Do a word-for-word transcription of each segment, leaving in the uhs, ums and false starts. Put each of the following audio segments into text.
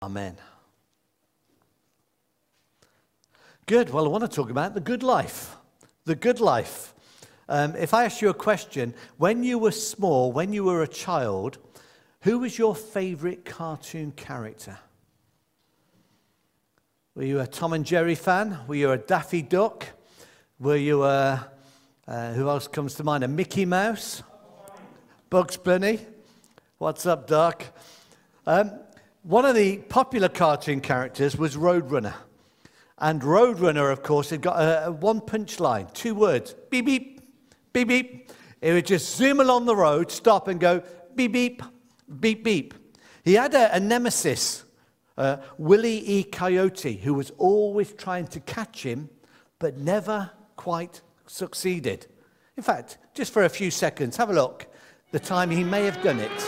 Amen. Good. Well, I want to talk about the good life. The good life. Um, if I ask you a question, when you were small, when you were a child, who was your favourite cartoon character? Were you a Tom and Jerry fan? Were you a Daffy Duck? Were you a, uh, who else comes to mind, a Mickey Mouse? Bugs Bunny? What's up, Doc? Um, one of the popular cartoon characters was Roadrunner. And Roadrunner, of course, had got a, a one punch line, two words, beep, beep, beep, beep. It would just zoom along the road, stop and go, beep, beep, beep, beep. He had a, a nemesis, uh, Willie E. Coyote, who was always trying to catch him, but never quite succeeded. In fact, just for a few seconds, have a look. The time he may have done it.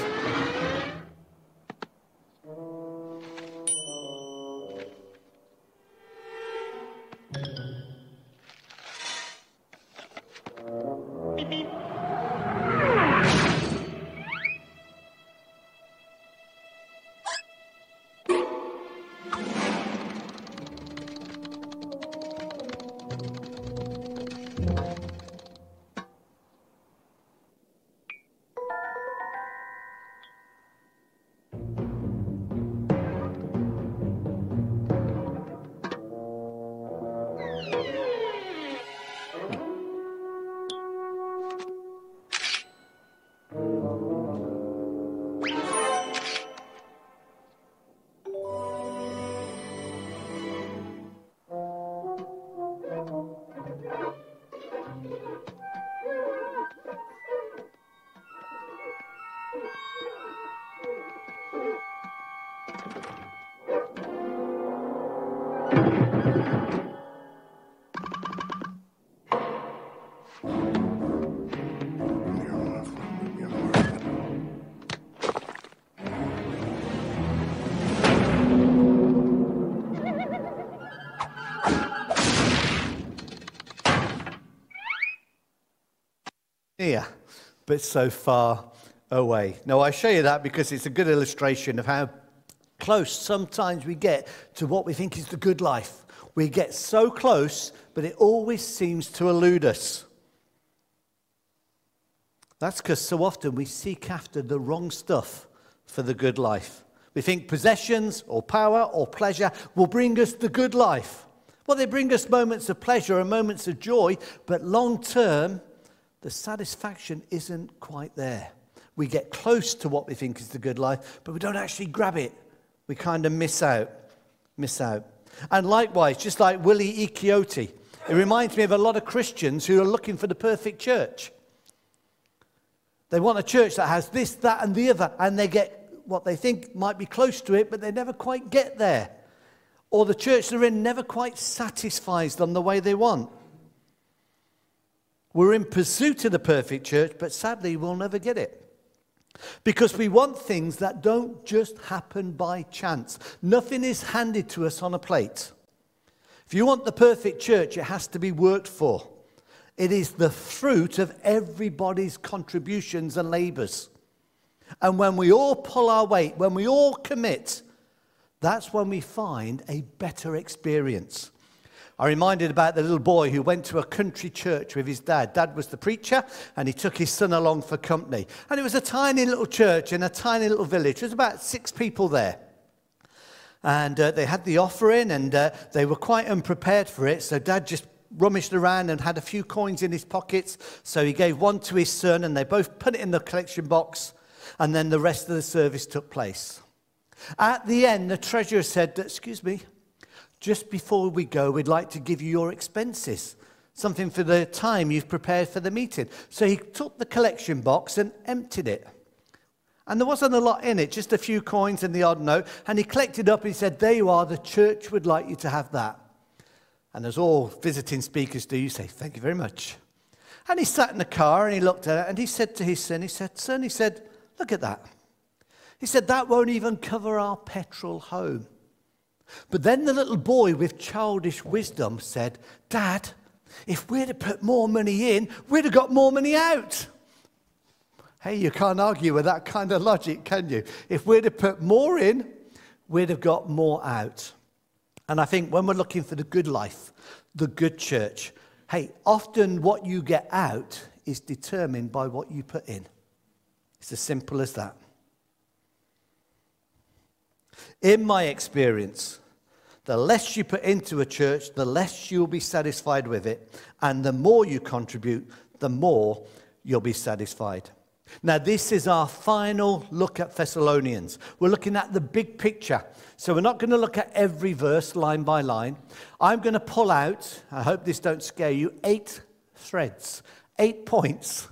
Here, but so far away. Now, I show you that because it's a good illustration of how close sometimes we get to what we think is the good life. We get so close, but it always seems to elude us. That's because so often we seek after the wrong stuff for the good life. We think possessions or power or pleasure will bring us the good life. Well, they bring us moments of pleasure and moments of joy, but long term, the satisfaction isn't quite there. We get close to what we think is the good life, but we don't actually grab it. We kind of miss out, miss out. And likewise, just like Willie E. Coyote, it reminds me of a lot of Christians who are looking for the perfect church. They want a church that has this, that, and the other, and they get what they think might be close to it, but they never quite get there. Or the church they're in never quite satisfies them the way they want. We're in pursuit of the perfect church, but sadly we'll never get it. Because we want things that don't just happen by chance. Nothing is handed to us on a plate. If you want the perfect church, it has to be worked for. It is the fruit of everybody's contributions and labors. And when we all pull our weight, when we all commit, that's when we find a better experience. I'm reminded about the little boy who went to a country church with his dad. Dad was the preacher, and he took his son along for company. And it was a tiny little church in a tiny little village. There was about six people there. And uh, they had the offering, and uh, they were quite unprepared for it. So Dad just rummaged around and had a few coins in his pockets. So he gave one to his son, and they both put it in the collection box. And then the rest of the service took place. At the end, the treasurer said, "Excuse me, just before we go, we'd like to give you your expenses, something for the time you've prepared for the meeting." So he took the collection box and emptied it. And there wasn't a lot in it, just a few coins and the odd note. And he collected up and he said, "There you are, the church would like you to have that." And as all visiting speakers do, you say, "Thank you very much." And he sat in the car and he looked at it and he said to his son, he said, "Son," he said, "look at that." He said, "That won't even cover our petrol home." But then the little boy with childish wisdom said, "Dad, if we'd have put more money in, we'd have got more money out." Hey, you can't argue with that kind of logic, can you? If we'd have put more in, we'd have got more out. And I think when we're looking for the good life, the good church, hey, often what you get out is determined by what you put in. It's as simple as that. In my experience, the less you put into a church, the less you'll be satisfied with it. And the more you contribute, the more you'll be satisfied. Now, this is our final look at Thessalonians. We're looking at the big picture. So we're not going to look at every verse line by line. I'm going to pull out, I hope this don't scare you, eight threads, eight points.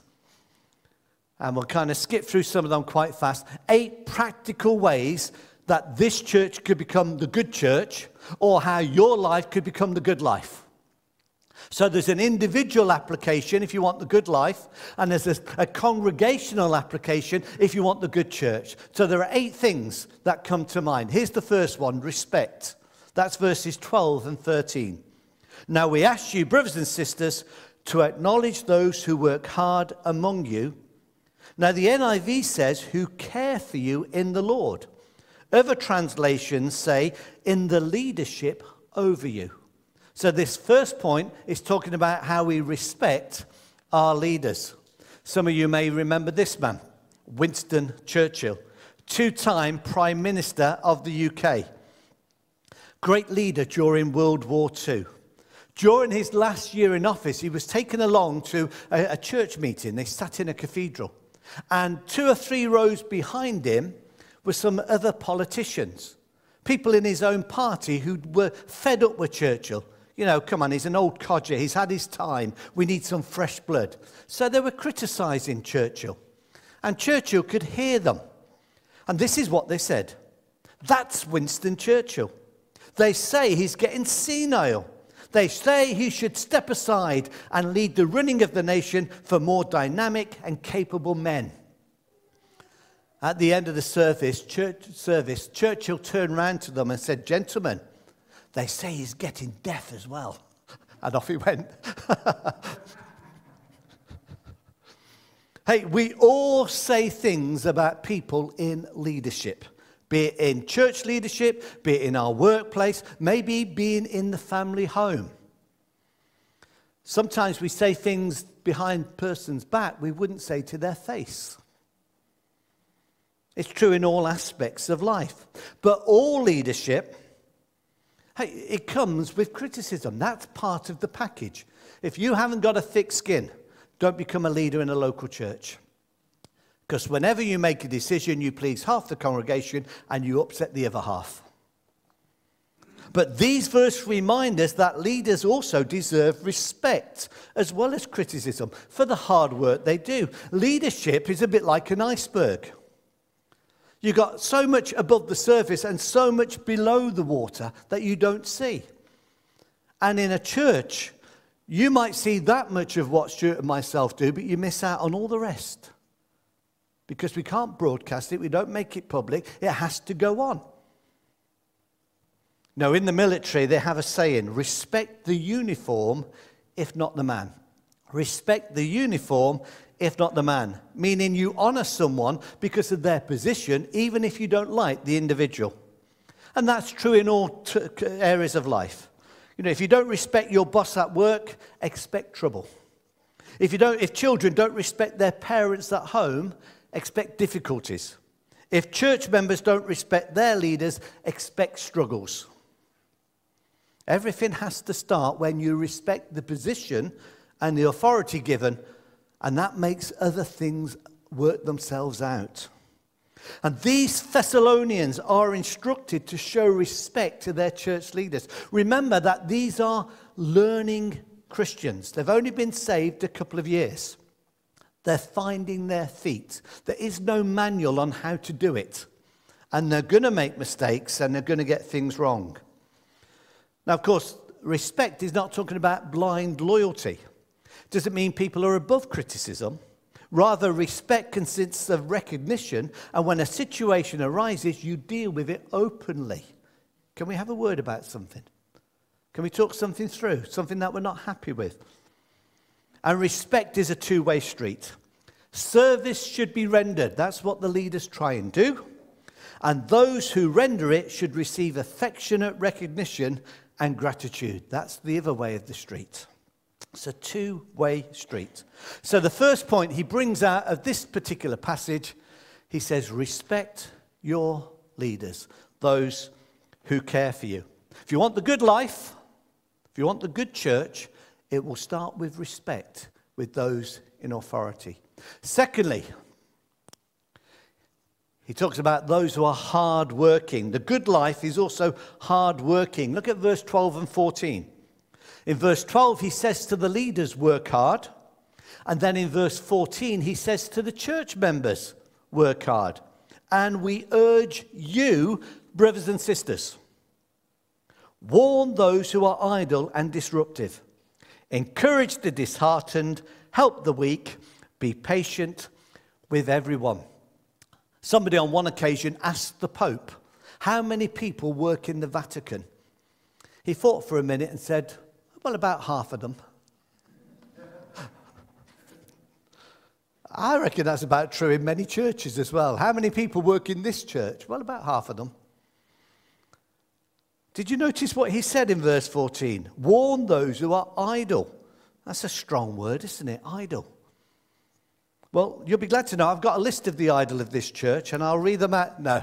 And we'll kind of skip through some of them quite fast. Eight practical ways that this church could become the good church, or how your life could become the good life. So there's an individual application if you want the good life, and there's a, a congregational application if you want the good church. So there are eight things that come to mind. Here's the first one, respect. That's verses twelve and thirteen. Now we ask you, brothers and sisters, to acknowledge those who work hard among you. Now the N I V says, who care for you in the Lord. Other translations say, in the leadership over you. So this first point is talking about how we respect our leaders. Some of you may remember this man, Winston Churchill, two-time Prime Minister of the U K. Great leader during World War Two. During his last year in office, he was taken along to a, a church meeting. They sat in a cathedral. And two or three rows behind him were some other politicians, people in his own party who were fed up with Churchill. You know, come on, he's an old codger. He's had his time. We need some fresh blood. So they were criticizing Churchill. And Churchill could hear them. And this is what they said. That's Winston Churchill. They say he's getting senile. They say he should step aside and lead the running of the nation for more dynamic and capable men. At the end of the service, church, service, Churchill turned round to them and said, gentlemen, they say he's getting deaf as well. And off he went. Hey, we all say things about people in leadership, be it in church leadership, be it in our workplace, maybe being in the family home. Sometimes we say things behind a person's back we wouldn't say to their face. It's true in all aspects of life. But all leadership, hey, it comes with criticism. That's part of the package. If you haven't got a thick skin, don't become a leader in a local church. Because whenever you make a decision, you please half the congregation and you upset the other half. But these verses remind us that leaders also deserve respect as well as criticism for the hard work they do. Leadership is a bit like an iceberg. You've got so much above the surface and so much below the water that you don't see. And in a church, you might see that much of what Stuart and myself do, but you miss out on all the rest. Because we can't broadcast it, we don't make it public, it has to go on. Now, in the military, they have a saying, respect the uniform, if not the man. Respect the uniform, if not the man. Meaning you honor someone because of their position, even if you don't like the individual. And that's true in all t- areas of life. You know, if you don't respect your boss at work, expect trouble. If you don't, if children don't respect their parents at home, expect difficulties. If church members don't respect their leaders, expect struggles. Everything has to start when you respect the position and the authority given, and that makes other things work themselves out. And these Thessalonians are instructed to show respect to their church leaders. Remember that these are learning Christians. They've only been saved a couple of years. They're finding their feet. There is no manual on how to do it. And they're going to make mistakes and they're going to get things wrong. Now, of course, respect is not talking about blind loyalty. Does it mean people are above criticism? Rather, respect consists of recognition, and when a situation arises, you deal with it openly. Can we have a word about something? Can we talk something through, something that we're not happy with? And respect is a two-way street. Service should be rendered. That's what the leaders try and do. And those who render it should receive affectionate recognition and gratitude. That's the other way of the street. It's a two-way street. So the first point he brings out of this particular passage, he says, respect your leaders, those who care for you. If you want the good life, if you want the good church, it will start with respect with those in authority. Secondly, he talks about those who are hard-working. The good life is also hard-working. Look at verse twelve and fourteen. In verse twelve, he says to the leaders, work hard. And then in verse fourteen, he says to the church members, work hard. And we urge you, brothers and sisters, warn those who are idle and disruptive. Encourage the disheartened, help the weak, be patient with everyone. Somebody on one occasion asked the Pope, how many people work in the Vatican? He thought for a minute and said, well, about half of them. I reckon that's about true in many churches as well. How many people work in this church? Well, about half of them. Did you notice what he said in verse fourteen? Warn those who are idle. That's a strong word, isn't it? Idle. Well, you'll be glad to know I've got a list of the idle of this church, and I'll read them out. No.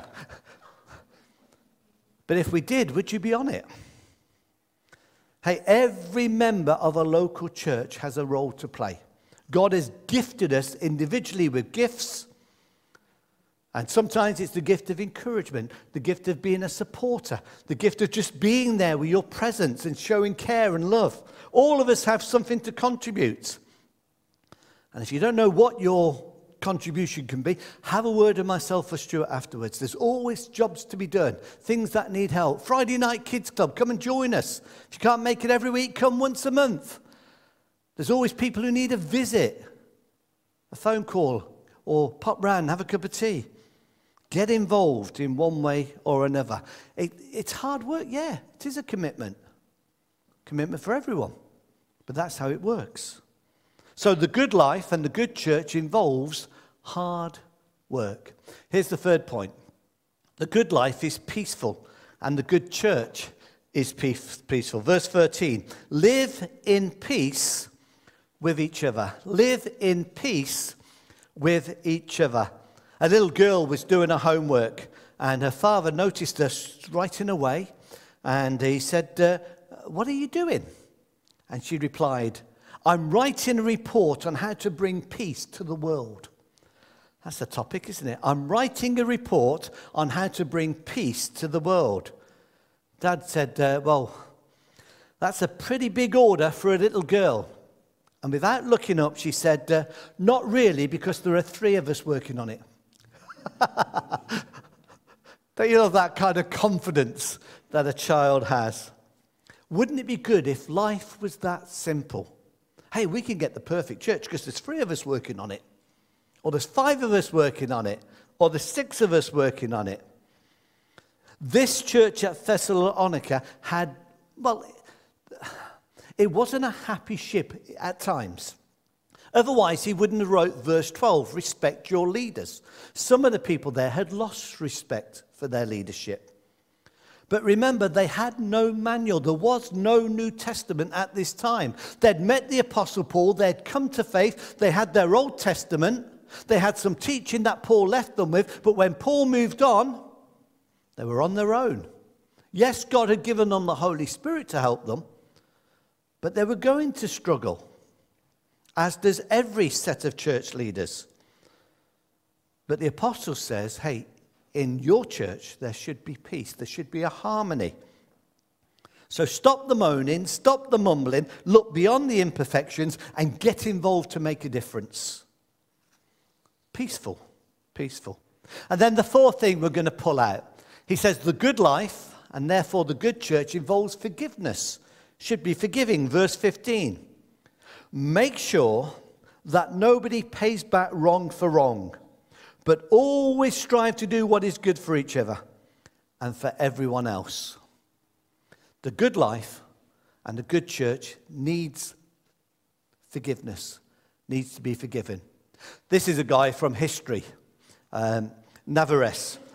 But if we did, would you be on it? Hey, every member of a local church has a role to play. God has gifted us individually with gifts. And sometimes it's the gift of encouragement, the gift of being a supporter, the gift of just being there with your presence and showing care and love. All of us have something to contribute. And if you don't know what your contribution can be, have a word with myself or Stuart afterwards. There's always jobs to be done, things that need help. Friday night kids club, come and join us. If you can't make it every week, come once a month. There's always people who need a visit, a phone call, or pop round, have a cup of tea. Get involved in one way or another. It, it's hard work, yeah. It is a commitment. Commitment for everyone. But that's how it works. So the good life and the good church involves hard work. Here's the third point. The good life is peaceful, and the good church is peaceful. Verse thirteen, live in peace with each other. Live in peace with each other. A little girl was doing her homework, and her father noticed her writing away, and he said, uh, what are you doing? And she replied, I'm writing a report on how to bring peace to the world. That's the topic, isn't it? I'm writing a report on how to bring peace to the world. Dad said, uh, well, that's a pretty big order for a little girl. And without looking up, she said, uh, not really, because there are three of us working on it. Don't you love that kind of confidence that a child has? Wouldn't it be good if life was that simple? Hey, we can get the perfect church because there's three of us working on it. Or there's five of us working on it. Or there's six of us working on it. This church at Thessalonica had, well, it wasn't a happy ship at times. Otherwise, he wouldn't have wrote verse twelve, respect your leaders. Some of the people there had lost respect for their leadership. But remember, they had no manual. There was no New Testament at this time. They'd met the Apostle Paul. They'd come to faith. They had their Old Testament. They had some teaching that Paul left them with. But when Paul moved on, they were on their own. Yes, God had given them the Holy Spirit to help them. But they were going to struggle, as does every set of church leaders. But the apostle says, hey, in your church, there should be peace. There should be a harmony. So stop the moaning, stop the mumbling, look beyond the imperfections, and get involved to make a difference. Peaceful, peaceful. And then the fourth thing we're going to pull out. He says the good life, and therefore the good church, involves forgiveness. Should be forgiving. Verse fifteen. Make sure that nobody pays back wrong for wrong, but always strive to do what is good for each other and for everyone else. The good life and the good church needs forgiveness, needs to be forgiven. This is a guy from history, um, Navarrese,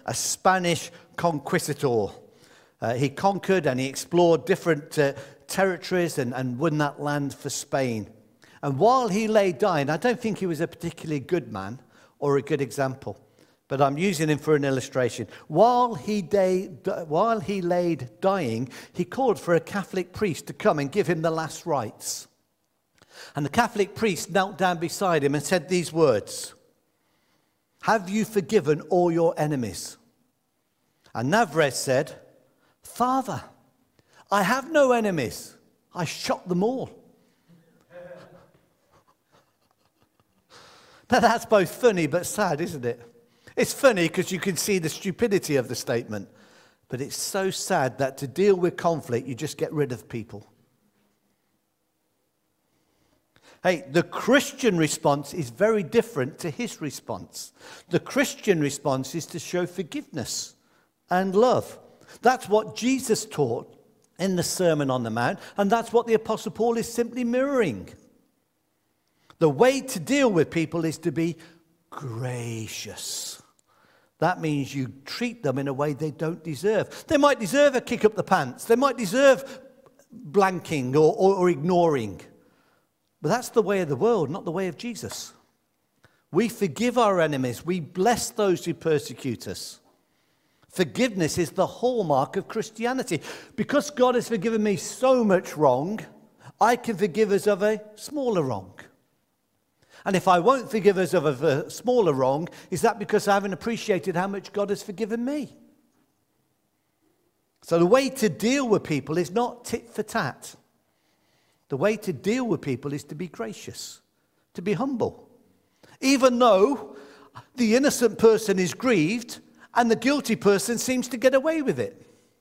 a Spanish conquistador. Uh, he conquered and he explored different uh, territories and, and won that land for Spain. And while he lay dying, I don't think he was a particularly good man or a good example, but I'm using him for an illustration. While he, day, while he laid dying, he called for a Catholic priest to come and give him the last rites. And the Catholic priest knelt down beside him and said these words, "Have you forgiven all your enemies?" And Navarrete said, "Father, I have no enemies. I shot them all." Now that's both funny but sad, isn't it? It's funny because you can see the stupidity of the statement, but it's so sad that to deal with conflict, you just get rid of people. Hey, the Christian response is very different to his response. The Christian response is to show forgiveness and love. That's what Jesus taught in the Sermon on the Mount, and that's what the Apostle Paul is simply mirroring. The way to deal with people is to be gracious. That means you treat them in a way they don't deserve. They might deserve a kick up the pants. They might deserve blanking or, or, or ignoring. But that's the way of the world, not the way of Jesus. We forgive our enemies. We bless those who persecute us. Forgiveness is the hallmark of Christianity. Because God has forgiven me so much wrong, I can forgive us of a smaller wrong. And if I won't forgive us of a smaller wrong, is that because I haven't appreciated how much God has forgiven me? So the way to deal with people is not tit for tat. The way to deal with people is to be gracious, to be humble. Even though the innocent person is grieved and the guilty person seems to get away with it.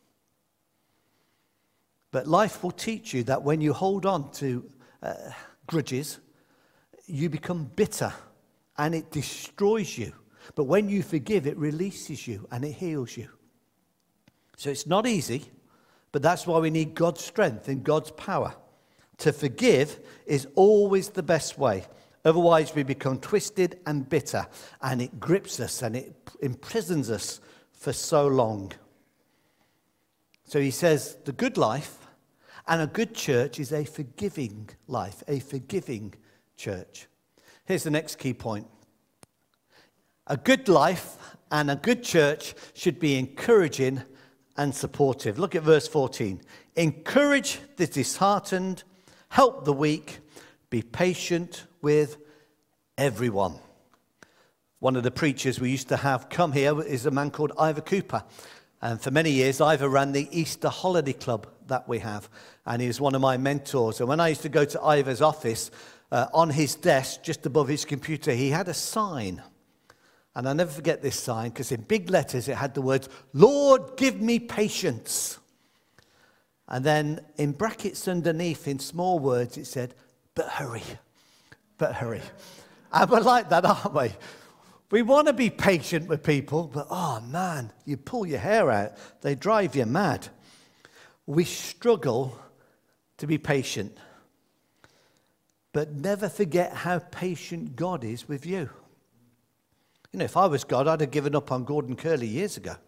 But life will teach you that when you hold on to uh, grudges, you become bitter and it destroys you. But when you forgive, it releases you and it heals you. So it's not easy, but that's why we need God's strength and God's power. To forgive is always the best way. Otherwise, we become twisted and bitter, and it grips us and it imprisons us for so long. So he says the good life and a good church is a forgiving life, a forgiving church. Here's the next key point. A good life and a good church should be encouraging and supportive. Look at verse fourteen. Encourage the disheartened, help the weak, be patient with everyone. One of the preachers we used to have come here is a man called Ivor Cooper. And for many years, Ivor ran the Easter Holiday Club that we have. And he was one of my mentors. And when I used to go to Ivor's office, uh, on his desk, just above his computer, he had a sign. And I'll never forget this sign, because in big letters it had the words, "Lord, give me patience." And then in brackets underneath, in small words, it said, "But hurry, but hurry." And we're like that, aren't we? We want to be patient with people, but oh man, you pull your hair out, they drive you mad. We struggle to be patient. But never forget how patient God is with you. You know, if I was God, I'd have given up on Gordon Curley years ago.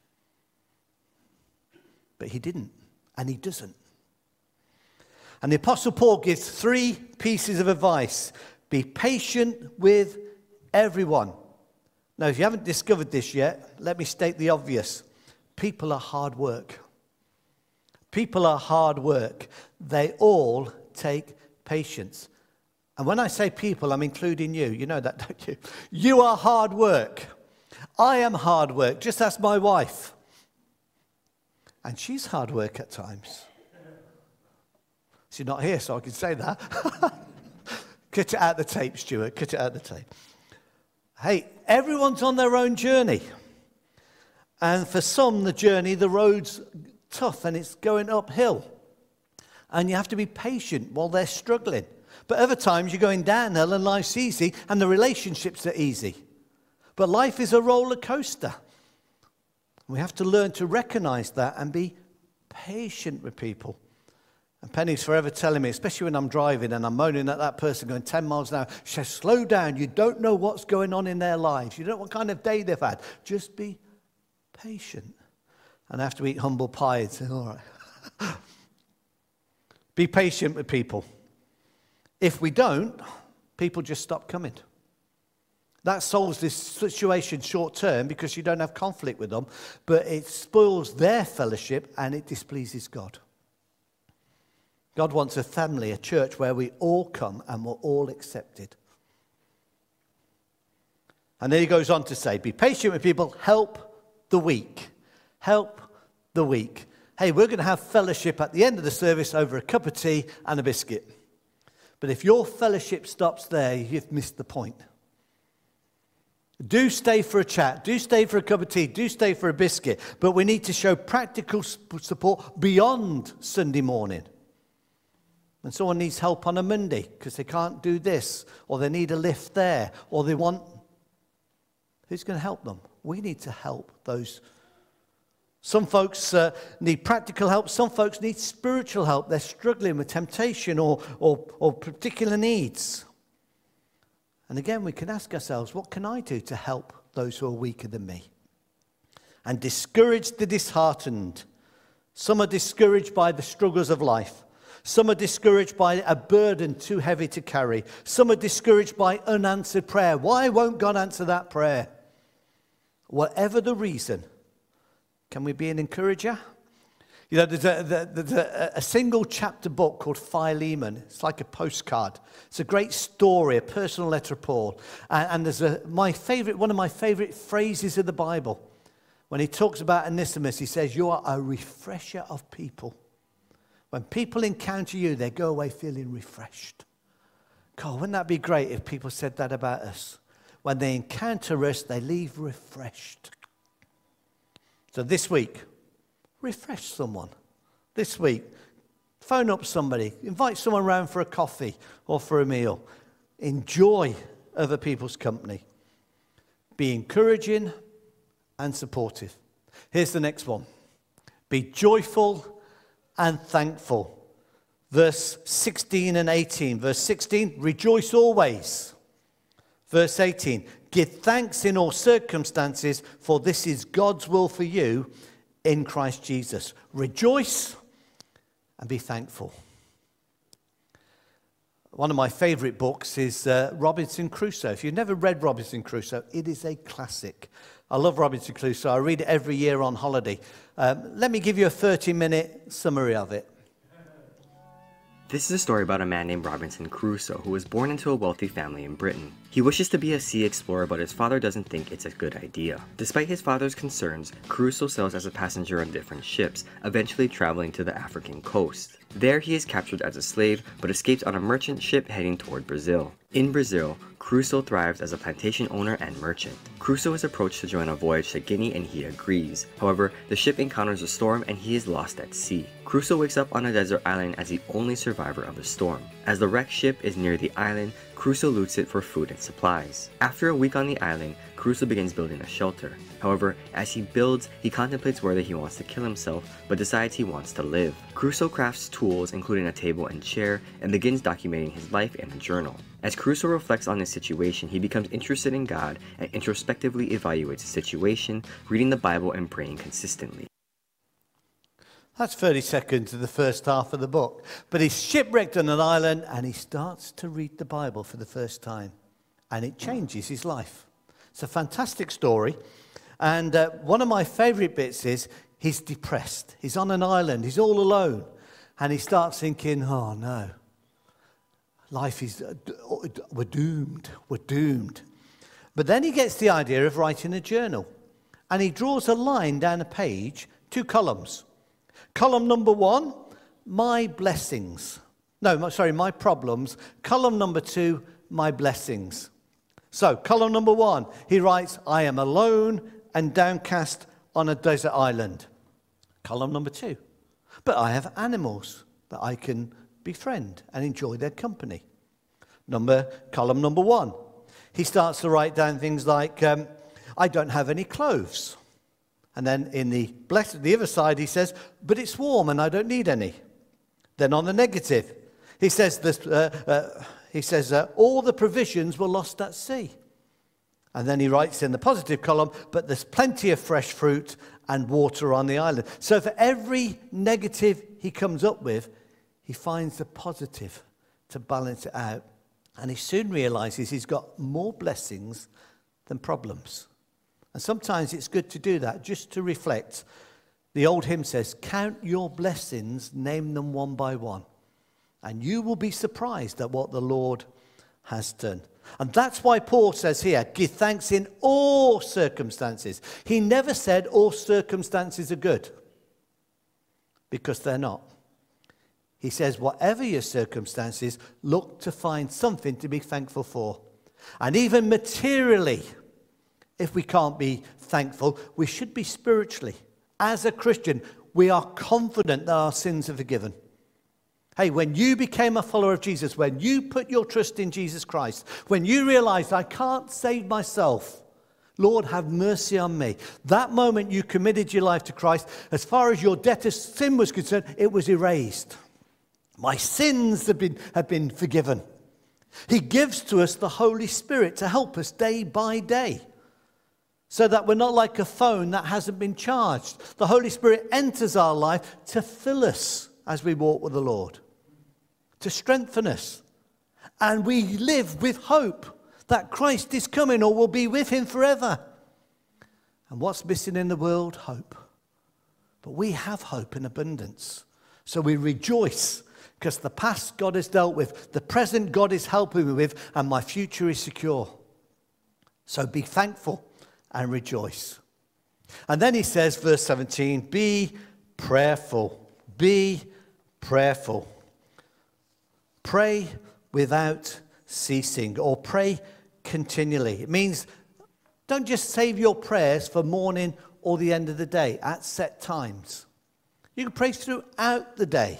But he didn't, and he doesn't. And the Apostle Paul gives three pieces of advice. Be patient with everyone. Now, if you haven't discovered this yet, let me state the obvious. People are hard work. People are hard work. They all take patience. And when I say people, I'm including you. You know that, don't you? You are hard work. I am hard work. Just ask my wife. And she's hard work at times. She's not here, so I can say that. Cut it out the tape, Stuart. Cut it out the tape. Hey, everyone's on their own journey. And for some, the journey, the road's tough and it's going uphill. And you have to be patient while they're struggling. But other times you're going downhill and life's easy and the relationships are easy. But life is a roller coaster. We have to learn to recognize that and be patient with people. And Penny's forever telling me, especially when I'm driving and I'm moaning at that person going ten miles an hour, she says, slow down. You don't know what's going on in their lives. You don't know what kind of day they've had. Just be Patient. And after we eat humble pie, it's all right. Be patient with people. If we don't, people just stop coming. That solves this situation short term because you don't have conflict with them, but it spoils their fellowship and it displeases God. God wants a family, a church where we all come and we're all accepted. And then he goes on to say, be patient with people, help the weak. Help the weak. Hey, we're going to have fellowship at the end of the service over a cup of tea and a biscuit. But if your fellowship stops there, you've missed the point. Do stay for a chat. Do stay for a cup of tea. Do stay for a biscuit. But we need to show practical support beyond Sunday morning. When someone needs help on a Monday because they can't do this, or they need a lift there, or they want... Who's going to help them? We need to help those. Some folks uh, need practical help. Some folks need spiritual help. They're struggling with temptation or, or, or particular needs. And again, we can ask ourselves, what can I do to help those who are weaker than me? And discourage the disheartened. Some are discouraged by the struggles of life. Some are discouraged by a burden too heavy to carry. Some are discouraged by unanswered prayer. Why won't God answer that prayer? Whatever the reason, can we be an encourager? You know, there's a, there's a, a single chapter book called Philemon. It's like a postcard. It's a great story, a personal letter of Paul. And, and there's a, my favorite, one of my favorite phrases of the Bible. When he talks about Onesimus, he says, you are a refresher of people. When people encounter you, they go away feeling refreshed. God, wouldn't that be great if people said that about us? When they encounter us, they leave refreshed. So this week, refresh someone. This week, phone up somebody. Invite someone around for a coffee or for a meal. Enjoy other people's company. Be encouraging and supportive. Here's the next one. Be joyful and thankful. Verse sixteen and eighteen. Verse sixteen, rejoice always. Verse eighteen, give thanks in all circumstances, for this is God's will for you in Christ Jesus. Rejoice and be thankful. One of my favorite books is uh, Robinson Crusoe. If you've never read Robinson Crusoe, it is a classic. I love Robinson Crusoe. I read it every year on holiday. Um, let me give you a thirty-minute summary of it. This is a story about a man named Robinson Crusoe who was born into a wealthy family in Britain. He wishes to be a sea explorer, but his father doesn't think it's a good idea. Despite his father's concerns, Crusoe sails as a passenger on different ships, eventually traveling to the African coast. There he is captured as a slave, but escapes on a merchant ship heading toward Brazil. In Brazil, Crusoe thrives as a plantation owner and merchant. Crusoe is approached to join a voyage to Guinea and he agrees. However, the ship encounters a storm and he is lost at sea. Crusoe wakes up on a desert island as the only survivor of the storm. As the wrecked ship is near the island, Crusoe loots it for food and supplies. After a week on the island, Crusoe begins building a shelter. However, as he builds, he contemplates whether he wants to kill himself, but decides he wants to live. Crusoe crafts tools, including a table and chair, and begins documenting his life in a journal. As Crusoe reflects on his situation, he becomes interested in God and introspectively evaluates the situation, reading the Bible and praying consistently. That's thirty seconds of the first half of the book. But he's shipwrecked on an island and he starts to read the Bible for the first time. And it changes his life. It's a fantastic story. And uh, one of my favorite bits is he's depressed. He's on an island. He's all alone. And he starts thinking, oh no, life is, uh, we're doomed. We're doomed. But then he gets the idea of writing a journal. And he draws a line down a page, two columns. Column number one, my blessings. No, sorry, my problems. Column number two, my blessings. So, column number one, he writes, I am alone and downcast on a desert island. Column number two, but I have animals that I can befriend and enjoy their company. Number, column number one, he starts to write down things like, um, I don't have any clothes. And then in the blessed, the other side, he says, but it's warm and I don't need any. Then on the negative, he says, this, uh, uh, he says uh, all the provisions were lost at sea. And then he writes in the positive column, but there's plenty of fresh fruit and water on the island. So for every negative he comes up with, he finds the positive to balance it out. And he soon realizes he's got more blessings than problems. And sometimes it's good to do that, just to reflect. The old hymn says, count your blessings, name them one by one, and you will be surprised at what the Lord has done. And that's why Paul says here, give thanks in all circumstances. He never said all circumstances are good, because they're not. He says, whatever your circumstances, look to find something to be thankful for. And even materially, if we can't be thankful, we should be spiritually. As a Christian, we are confident that our sins are forgiven. Hey, when you became a follower of Jesus, when you put your trust in Jesus Christ, when you realized, I can't save myself, Lord, have mercy on me. That moment you committed your life to Christ, as far as your debt of sin was concerned, it was erased. My sins have been, have been forgiven. He gives to us the Holy Spirit to help us day by day, so that we're not like a phone that hasn't been charged. The Holy Spirit enters our life to fill us as we walk with the Lord, to strengthen us. And we live with hope that Christ is coming or will be with him forever. And what's missing in the world? Hope. But we have hope in abundance. So we rejoice because the past God has dealt with, the present God is helping me with, and my future is secure. So be thankful and rejoice. And then he says, verse seventeen, be prayerful. Be prayerful. Pray without ceasing, or pray continually. It means don't just save your prayers for morning or the end of the day at set times. You can pray throughout the day.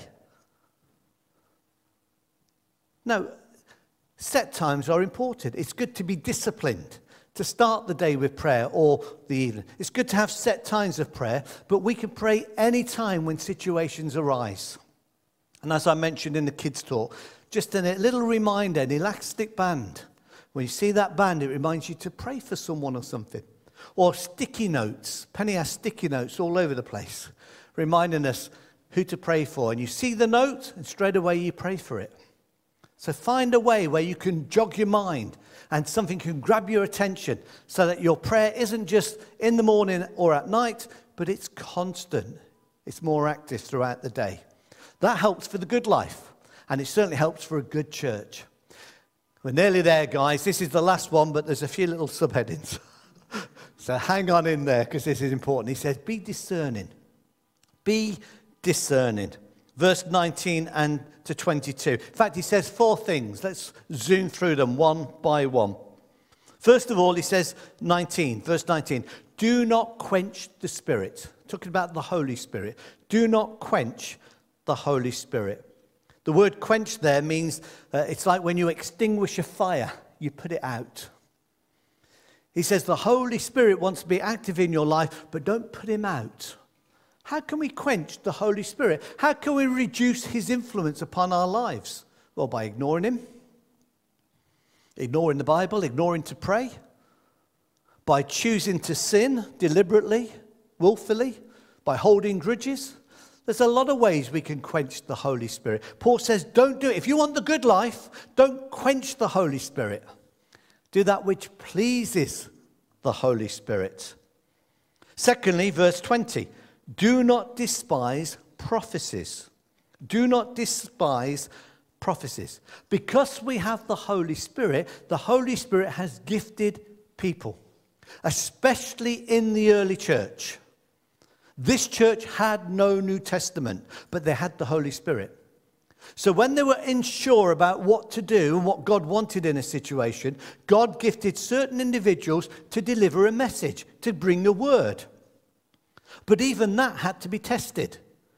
No, set times are important. It's good to be disciplined, to start the day with prayer or the evening. It's good to have set times of prayer, but we can pray any time when situations arise. And as I mentioned in the kids' talk, just a little reminder, an elastic band. When you see that band, it reminds you to pray for someone or something. Or sticky notes. Penny has sticky notes all over the place, reminding us who to pray for. And you see the note, and straight away you pray for it. So find a way where you can jog your mind and something can grab your attention so that your prayer isn't just in the morning or at night, but it's constant. It's more active throughout the day. That helps for the good life, and it certainly helps for a good church. We're nearly there, guys. This is the last one, but there's a few little subheadings. So hang on in there because this is important. He says, be discerning. Be discerning. Verse nineteen and to twenty-two. In fact, he says four things. Let's zoom through them one by one. First of all, he says nineteen, verse nineteen, do not quench the Spirit. Talking about the Holy Spirit. Do not quench the Holy Spirit. The word quench there means uh, it's like when you extinguish a fire, you put it out. He says the Holy Spirit wants to be active in your life, but don't put him out. How can we quench the Holy Spirit? How can we reduce his influence upon our lives? Well, by ignoring him, ignoring the Bible, ignoring to pray, by choosing to sin deliberately, willfully, by holding grudges. There's a lot of ways we can quench the Holy Spirit. Paul says, don't do it. If you want the good life, don't quench the Holy Spirit. Do that which pleases the Holy Spirit. Secondly, verse twenty, do not despise prophecies. Do not despise prophecies. Because we have the Holy Spirit, the Holy Spirit has gifted people, especially in the early church. This church had no New Testament, but they had the Holy Spirit. So when they were unsure about what to do and what God wanted in a situation, God gifted certain individuals to deliver a message, to bring the word. But even that had to be tested.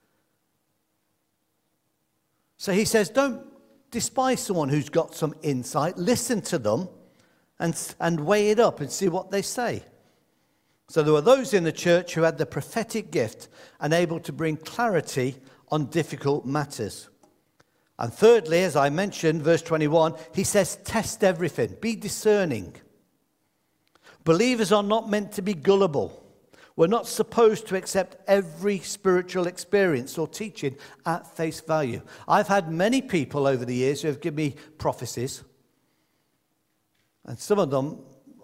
So he says, don't despise someone who's got some insight. Listen to them and, and weigh it up and see what they say. So there were those in the church who had the prophetic gift and able to bring clarity on difficult matters. And thirdly, as I mentioned, verse twenty-one, he says, test everything. Be discerning. Believers are not meant to be gullible. We're not supposed to accept every spiritual experience or teaching at face value. I've had many people over the years who have given me prophecies. And some of them,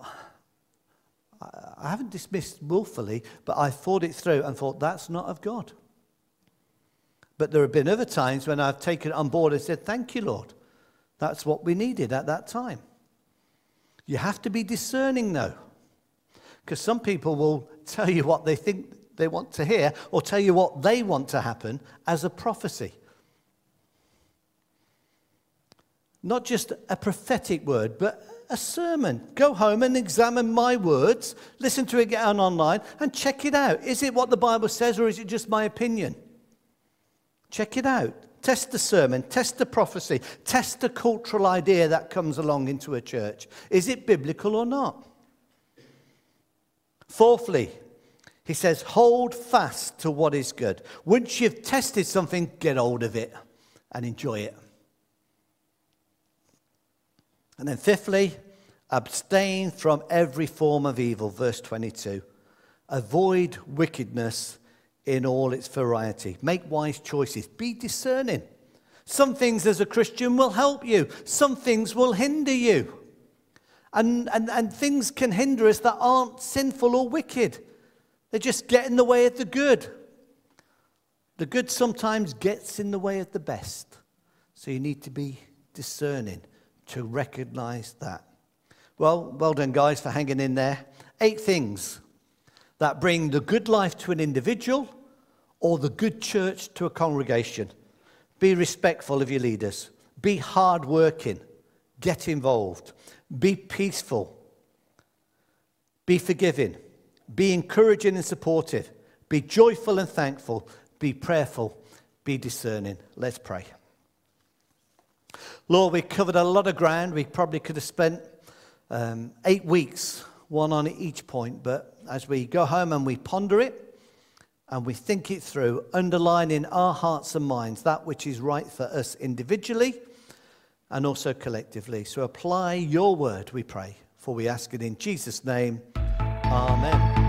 I haven't dismissed willfully, but I thought it through and thought, that's not of God. But there have been other times when I've taken it on board and said, thank you, Lord. That's what we needed at that time. You have to be discerning, though. Because some people will tell you what they think they want to hear or tell you what they want to happen as a prophecy. Not just a prophetic word, but a sermon. Go home and examine my words, listen to it again online, and check it out. Is it what the Bible says, or is it just my opinion? Check it out. Test the sermon, test the prophecy, test the cultural idea that comes along into a church. Is it biblical or not? Fourthly, he says, hold fast to what is good. Once you've tested something, get hold of it and enjoy it. And then fifthly, abstain from every form of evil, verse twenty-two. Avoid wickedness in all its variety. Make wise choices. Be discerning. Some things as a Christian will help you. Some things will hinder you. And, and, and things can hinder us that aren't sinful or wicked. They just get in the way of the good. The good sometimes gets in the way of the best. So you need to be discerning to recognize that. Well, well done, guys, for hanging in there. Eight things that bring the good life to an individual or the good church to a congregation. Be respectful of your leaders. Be hardworking. Get involved. Be peaceful. Be forgiving. Be encouraging and supportive. Be joyful and thankful. Be prayerful. Be discerning. Let's pray. Lord, we covered a lot of ground. We probably could have spent um, eight weeks, one on each point. But as we go home and we ponder it and we think it through, underline in our hearts and minds that which is right for us individually and also collectively. So apply your word, we pray, for we ask it in Jesus' name. Amen.